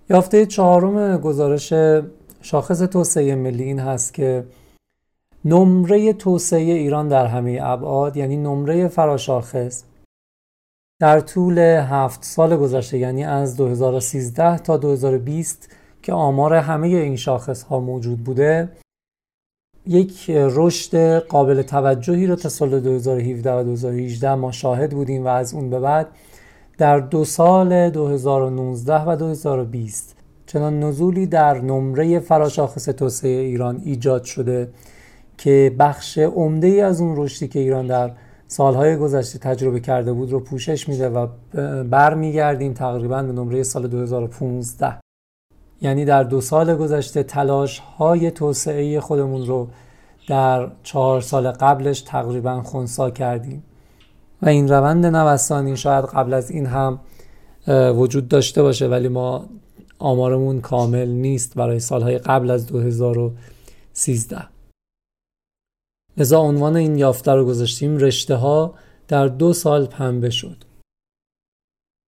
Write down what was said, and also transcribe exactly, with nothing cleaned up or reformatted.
یافته چهارم گزارش شاخص توسعه ملی این هست که نمره توسعه ایران در همه ابعاد، یعنی نمره فراشاخص، در طول هفت سال گذشته، یعنی از دو هزار و سیزده تا دو هزار و بیست که آمار همه این شاخص ها موجود بوده، یک رشد قابل توجهی رو تا سال دو هزار و هفده و دو هزار و هجده ما شاهد بودیم و از اون به بعد در دو سال دو هزار و نوزده و دو هزار و بیست چنان نزولی در نمره فراشاخص توسعه ایران ایجاد شده که بخش عمده‌ای از اون رشدی که ایران در سالهای گذشته تجربه کرده بود رو پوشش میده و برمیگردیم تقریباً به نمره سال دو هزار و پانزده. یعنی در دو سال گذشته تلاش های توسعه خودمون رو در چهار سال قبلش تقریباً خنثی کردیم و این روند نوسانی شاید قبل از این هم وجود داشته باشه، ولی ما آمارمون کامل نیست برای سالهای قبل از دو هزار و سیزده. لذا عنوان این یافته رو گذاشتیم رشته ها در دو سال پنبه شد.